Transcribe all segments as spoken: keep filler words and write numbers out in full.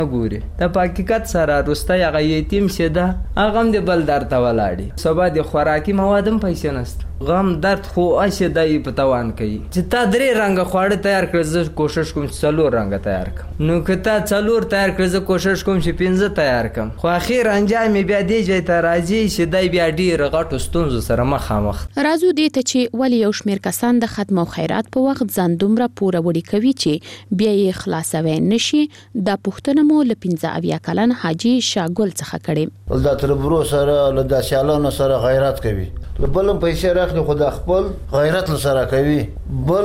ګوري د حقیقت سره روسته هغه یتیم شده هغه هم د بل در ته ولاړي سبا د خوراکي موادم پیسې نشته غم درد خو اشه دای په توان کوي چې تا درې رنګ خواړه تیار کړ زه کوشش کوم چې څلور رنګ تیار کړم نو که تا څلور تیار کړ زه کوشش کوم چې پنځه تیار کړم خو اخیر انجام بیا دی ځای ته راځي چې دای بیا ډیر غټو ستونزو سره مخامخ راځو دې ته چې ولی یو شمېر کسان د ختم او خیرات په وخت ځان دومره پوره وړي کوي چې بیا یې خلاصوي نشي دا پوښتنه مو له پنځه اویا کلن حاجي شاګل څخه کړې د تربرو سره له داسیالانو سره غیرت کوي بلم پیسې راخلي خو د خپل غیرت سره کوي بل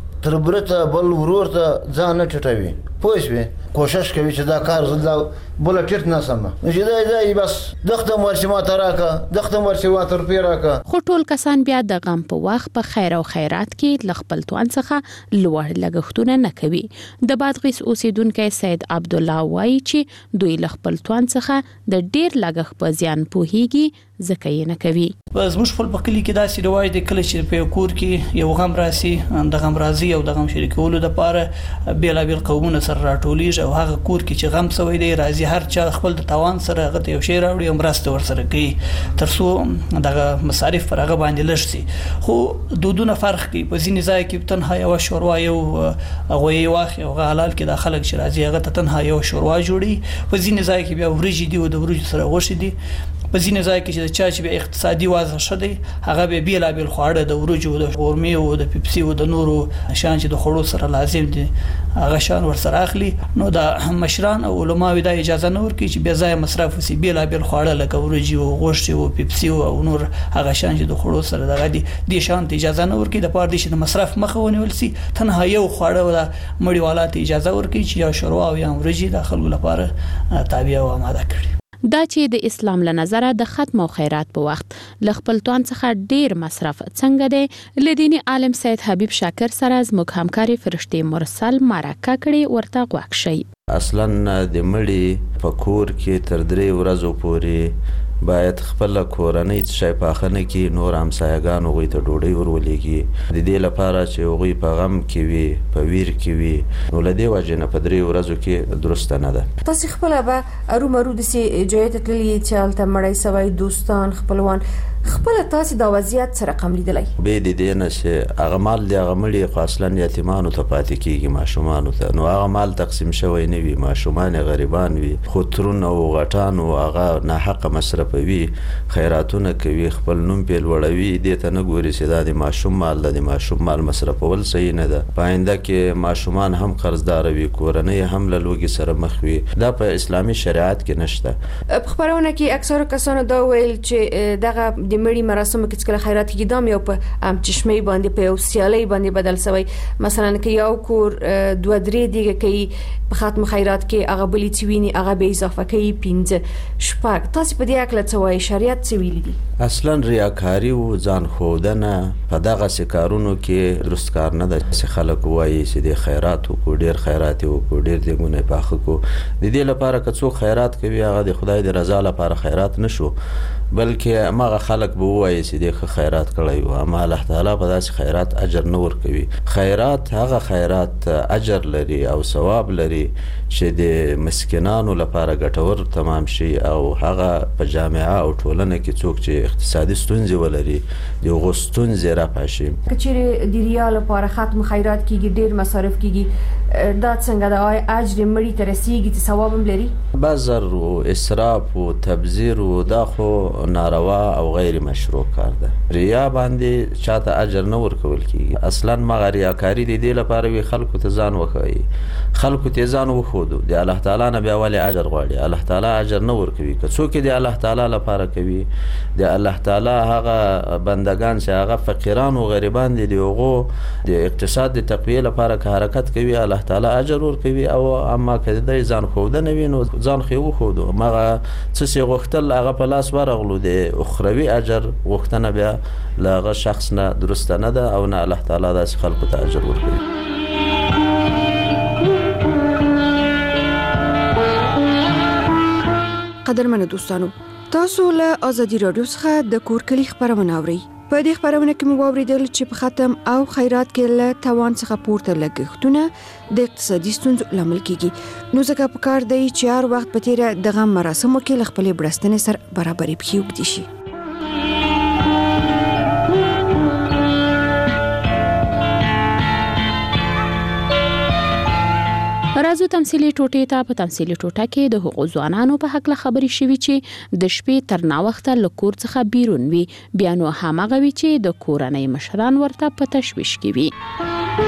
تربرته بل ورور ته ځان نه ټټوي پوه شوې کوشش کوي چې دا کار زه بل ټټ نه سم چې دا دی بس دغه مرشي ما تراکه دغه مرشي وا تر پیراکه خو ټول کسان بیا د غم په وخت په خیر او خیرات کې ل خپل توان څخه لوړ لګښتونه نه کوي د بادغیس اوسیدونکو سید عبد الله وایي چې دوی ل خپل توان څخه د ډیر لګښت په زیان پوهیږي ځکه یې نه کوي زموږ خپل په کلی کې داسې روایت دی کله چې په کور کې یو غم راسي د غم راځي او د غم شریکولو لپاره بیلابیل قومونه سره راټولیږي او هغه کور کې چې غم سوی دی راځي هر چا خپل د توان سره هغه یو شی راوړي او مرسته ورسره کوي ترڅو دغه مصارف پر هغه باندې لږ شي خو دودونه فرق کوي په ځینې ځای کې تنها یو شوروا یو هغه یو واخ او حلال کې د خلک چې راځي هغه تنها یو شوروا جوړي په ځینې ځای کې بیا ورجې دی او د ورجې سره غوښې دي په ځینې ځای کې چې چا چې به اقتصادي وضع شدی هغه به بیلابیل خواړه د ورجو د غورمي او د پیپسي او د نورو شان چې د خړو سره لازم دي هغه شان ورسره اخلي نو د مشران او علماء د اجازه نه ورکړي چې بیا ځای مصرف وسی بیلابیل خواړه لکه ورجي او غوښه او پیپسي او نور هغه شان چې د خړو سره دغه دي د شان اجازه نه ورکړي د پاره دي چې د مصرف مخه ونیول سي تنها یو خواړه د مړی والات اجازه ورکړي چې یا شوروا او یا ورجي د خلکو لپاره تابع او آماده کړي دا چې د اسلام له نظره د ختم او خیرات په وخت ل خپل توان څخه ډیر مصرف څنګه دی لدینی عالم سید حبیب شاکر سره زموږ همکاري فرشتي مرسل مرکه کړي ورته غوښ شي اصلا د مړي په کور کې تر درې ورځې پورې باید خپل کورنۍ شي پاخنه کې نور همسایګان وغوي ته ډوډۍ ورولېږي د دې لپاره چې وغوي په غم کې وي په ویر کې وي نو لدی وجنه په درې ورځو کې درست نه ده تاسو خپل به ارومرو د سي جوړه تللی چې تل مړی سوي دوستان خپلوان خپل تاسو د وضعیت سره رقم لیدلای به د دې نه چې هغه مال دی هغه مړي خو اصلا یتیمانو ته پاتې کیږي ماشومان ته نو هغه مال تقسیم شوی نه وي ماشومان غریبان وي خو ترونه او غټان او هغه نه حق مصرفوي خیراتونه کوي خپل نوم په لوړوي دې ته نه ګوري چې دا د ماشوم مال د ماشوم مال مصرفول صحیح نه ده پاینده کې ماشومان هم قرضدار وي کورنۍ هم له لوګي سره مخ وي دا په اسلامي شریعت کې نشته په خبرونه کې اکثر کسانو دا ویل چې دغه د مړي مراسم کې څکل خیرات کې دام یو په ام چشمه باندې په سیالي باندې بدل شوی مثلا کې یو کور دوه درې دیګه کې په ختم خیرات کې هغه بلی چویني هغه به اضافه کوي پنځه شپږ تاسو په دې اکل څه وایي شریعت څه ویلي دي اصلا ریاکاری او ځان خودنه په دغه سکارونو کې درست کار نه ده چې خلک وایي چې د خیرات او ډیر خیرات او ډیر دګونه پاخه کو د دې لپاره که څوک خیرات کوي هغه د خدای د رضا لپاره خیرات نشو بلکې هغه خلک به وایي چې د خیرات کړی او اما الله تعالی په داسې خیرات اجر نه ورکوي خیرات هغه خیرات اجر لري او ثواب لري چې د مسکینانو لپاره ګټور تمام شي او هغه په جامعه او ټولنه کې څوک چې اقتصادي ستونزې ولري د غوستون زیرا پاشي کچېره د ریال لپاره ختم خیرات کېږي ډیر مصارف کېږي دا څنګه د اجر مړي ته رسیږي چې ثواب هم لري بازار او اسراف او تبذیر او دا خو ناروا او غیر مشروع کار ده ریا باندې چاته اجر نه ورکول کیږي اصلا مغه ریاکاری د دې لپاره وی خلکو ته ځان وخایي خلکو ته ځان وخودو د الله تعالی نه بیا ولې اجر غواړي الله تعالی اجر نه ورکوي که څوک د الله تعالی لپاره کوي د الله تعالی هغه بندگان چې هغه فقیران او غریبان دي دغه د اقتصاد د تقویه لپاره که حرکت کوي الله تعالی اجر ورکوي او اما که د ځان خوده نه وینو ځان خو خودو مغه څه سی غختل هغه په لاس ورغلو د اخروی اجر غختنه بیا لاغه شخص نه درست نه ده او نه الله تعالی داس خلق ته اجر ورکوي قدرمن دوستانو تاسو له ازادي رادیو څخه د کور کلی خبرونه اورئ په دې خبرونه کې مو واوریدل چې په ختم او خیرات کې له توان څخه پورته لګښتونه د اقتصادي ستونزو لامل کیږي. نو ځکه پکار دی چې هر وخت په تیره دغه مراسمو کې له خپلې بړستنې سره برابرې پښې اوږدې شي. راځو تمثيلي ټوټې ته. په تمثيلي ټوټه کې د حقوق ځوانانو په حق له خبرې شوي چې د شپې تر ناوخته له کور څخه بیرون وي، بیا نو هماغه وي چې د کورنۍ مشران ورته په تشویش کې وي.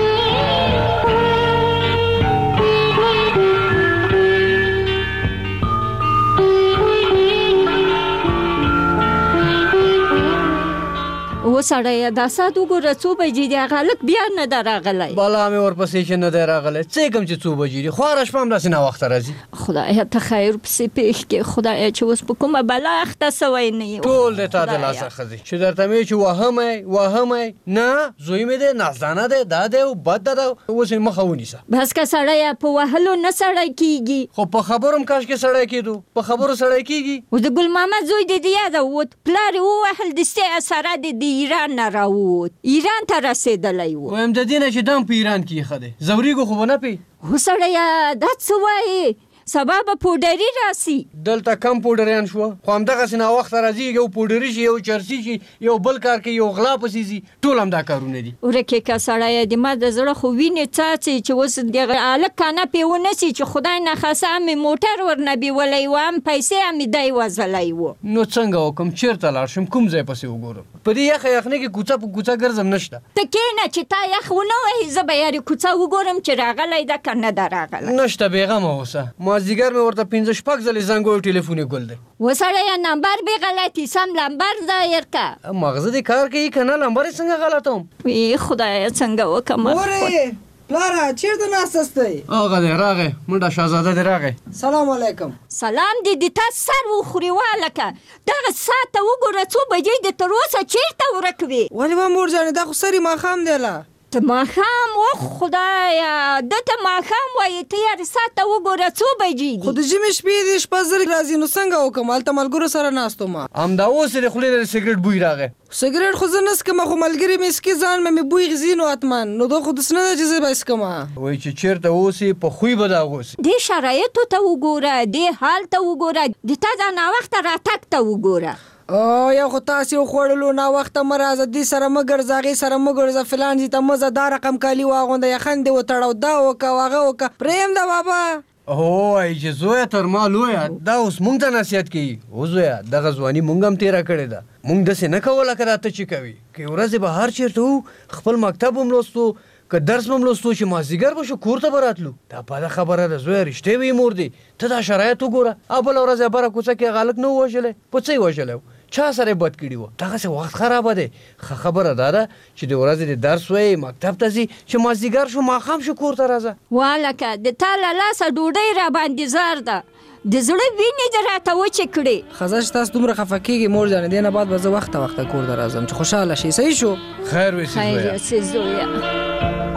و سړی دا سات وګوره څو بجې دی، غلط بیا نه دراغلی. بالا مې ورپسې چې نه دی راغلی، څه کوم چې څو بجې دي، خواره شپه هم داسې ناوخته راځي. خدایه ته خیر پسې پېښ کړې، خدایه چې اوس په کومه بلا اخته سوی نه یې. ټول د تا د لاسه ښځې چې درته مې چې وهمی وهمی نه زوی مې دی، نازدانه دی، دا دی او بد ده، اوس یې مخه ونیسه. بس که سړی په وهلو نه سړی کېږي، خو په خبرو هم کاشکې سړی کېدو، په خبرو سړی کېږي. او د ګل محمد زوی دې د یاده ووت، پلار یې ووهل، دستې سره دې د ایران نه راووت، ایران ته رسېدلی و. وایم د دې نه چې دم په ایران کې ښه دی، ځورېږو خو به نه پې. هو سړیه دا څه وایې، سبا به پوډري راسي. دلته کم پوډریان شو، خو همدغسې ناوخته راځي، یو پوډري شي، یو چرسي شي، یو بل کار کوي، یو غلا پسې ځي، ټول همدا کارونه دي. ورکې که سړیه د ما د زړه خو وینې څاڅي چې اوس دغه هلک کانه پې ونسي چې خدای نخواسته هم مې موټر ورنه بیولی و، هم پیسې هم مې دی وځلی و. نو څنګه وکړم، چېرته لاړ شم، کوم ځای پسې وګورم؟ په دې یخه یخنۍ کې کوڅه په کوڅه ګرځم نشته. ته کښېنه چې تا یخ ونه وهي، زه به یارې کوڅه وګورم چې راغلی ده که نه ده راغلی. نشته بېغمه اوسه، مازدیګر مې ورته پنځه شپږ ځلې زنګ ویو، ټلیفون یې ګل دی. وسړیه نمبر بې غلطي، سم لمبر ظاهر که. مغزه دې کار کوي که نه، لمبر یې څنګه غلطوم؟ وی خدایه څنګه وکړم. مورې پلاره چیرته ناست استی؟ هغه دی راغی، منډه شهزاده دی راغی. سلام علیکم. سلام دې د تا سر وخوري والکه، دغه ساعت ته وګوره څو بجې د تر اوسه چیرته ورک وې؟ ولې به مور جانې دا خو سرې ماښام دی له. ته ماښام اوه خدایه، ده ته ماښام وایي، ته یارې ساعت ته وګوره څو بجې دي. خو د ژمې شپې دي، شپه زر راځي، نو څنګه وکړم؟ هلته ملګرو سره ناست وم. همدا اوس یې د خولې نه د سګرټ بوی راغی. سګرټ خو زه نه څکم، خو ملګري مې څکي، ځان مې مې بوی غځي نو حتمن، نو دا خو داسې نه ده چې زه به یې څکمه. وایي چې چېرته اوسې په خوی به د هغه اوسې. دې شرایطو ته وګوره، دې حال ته وګوره، د تا دا ناوخته راتګ ته وګوره. او یا خو تاسې وخوړلو ناوخته مه راځه، دې سره مه ګرځه، هغې سره مه ګرځه، فلان ځي ته مه ځه، دا رقم کالي واغونده، یخن دې وتړه، دا وکړه هغه وکړه، پرېږده بابا. هو وایي چې زویه تر ما لویه، دا اوس مونږ ته نصیحت کوي. او زویه دغه ځواني مونږ هم تېره کړې ده، مونږ داسې نه کوله که دا ته چې کوي، که ورځې به هر چېرته وو، خپل مکتب هم لوستو، که درس هم لوستو، چې مازدیګر به شو کور ته به راتلو. دا بده خبره ده زویه، رښتې وي مور دی، ته دا شرایط وګوره. او بله ورځ یې بره کوڅه کې هغه هلک نه و وژلی، په څه یې وژلی و، چا سره بد کړي وو. دغسې وخت خرابه دی. ښه خبره دا ده چې د ورځې د درس وایي، مکتب ته ځي، چې مازدیګر شو ماښام شو کور ته راځه. والکه د تا له لاسه ډوډۍ را باندې زار ده، د زړه وینې دې راته وچې کړې. ښځه چې تاسو دومره خفه کېږي مور جانې، دې نه بعد به زه وخته وخته کور ته راځم چې خوشحاله شي. صحیح شو؟ خیر ویسې زویه. خیر یې زویه.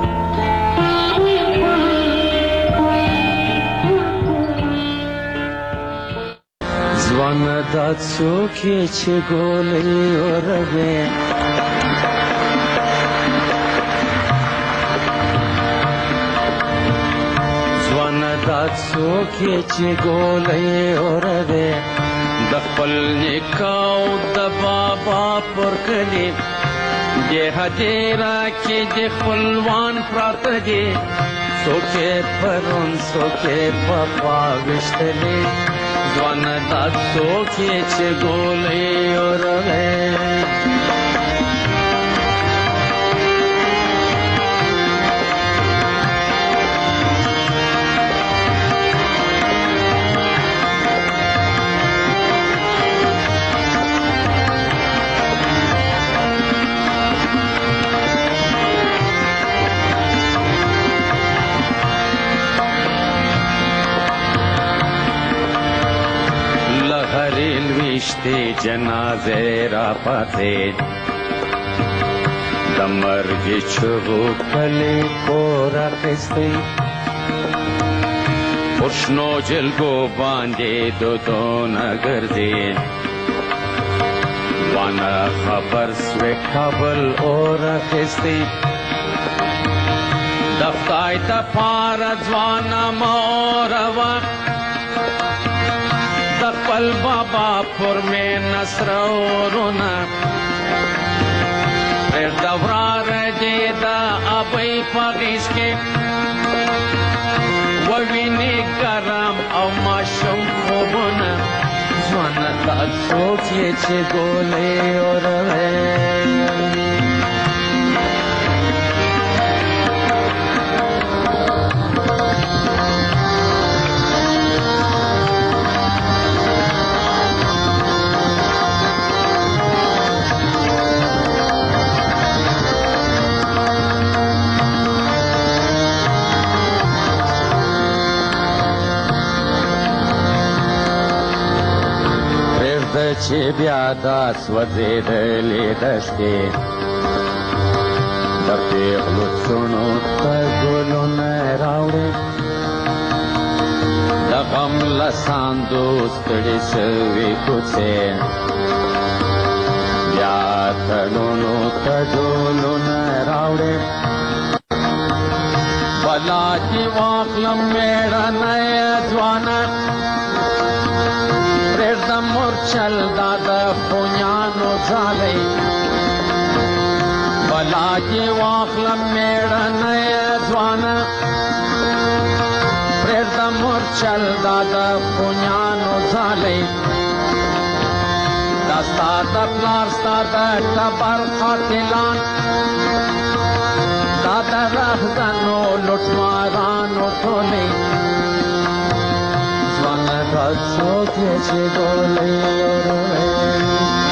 ځوانه دا څوک یې چې ګولۍ اوروې، ځوانه دا څوک یې چې ګولۍ اوروې، د خپل نیکه او د بابا پر کلي دې هدیره کې د خپلوان پراته دي، څوک یې پرون څوک یې په خوا ویشتلي، ځوانه دا څوک یې چې ګولۍ اوروې. ویشتې جنازې را پاتې، د مرګ چغو کلي کور اخیستی، پر شنو جلګو باندې دودونه ګرځي، وانا خبر سوی کابل اور اخستی دفتای تا پار ځوانا موروا دخپل بابا پر میں نصر اورونا پر دورار جیدا ابی پاگیس کے ووینی گرم او ماشم خوبونا زوانا تا سوچی چه گولی اوروے چې بیا دا سوځېدلې دښتې د پېغلو څڼو ته ګلونه راوړې د غم له ساندو ستړې شوې کوڅې بیا تړونو ته ډولونه راوړې بلا دې واخلم مېړنی ځوانه پرېږدم مورچل دا د خونیانو ځالۍ بلا دې واخلم مېړنی ځوانه پرېږدم مورچل دا د خونیانو ځالۍ دا ستا د پلار ستا د ټبر قاتلان دا د رهزنو لوټمارانو ټولۍ څوک یې چې ګولۍ اوروي